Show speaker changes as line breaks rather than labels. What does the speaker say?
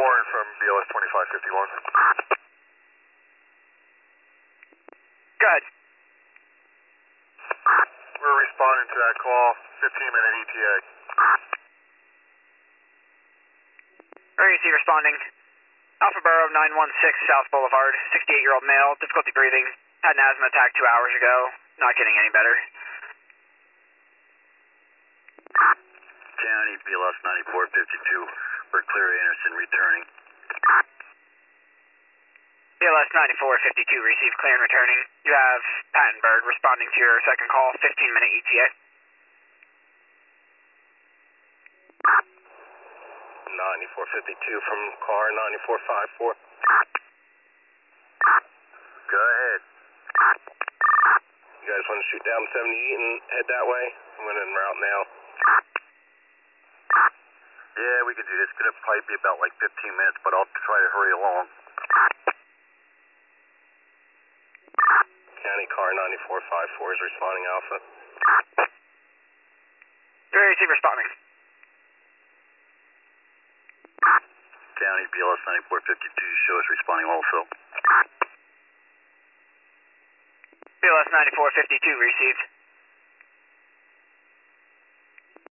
Warren from BLS 2551.
Good.
We're responding to that call, 15-minute ETA.
RAC responding. Alpha Borough 916 South Boulevard, 68-year-old male, difficulty breathing, had an asthma attack 2 hours ago, not getting any better.
County, BLS 9452, we're clear Anderson returning.
BLS 9452, received clear and returning. You have Pattenberg responding to your second call, 15-minute ETA.
9452 from car 9454.
Go ahead.
You guys want to shoot down 78 and head that way? I'm en route now.
Yeah, we could do this. It's going to probably be about like 15 minutes, but I'll try to hurry along.
County car 9454 is responding Alpha.
RAC responding.
County, BLS 9452, show us responding also.
BLS 9452 received.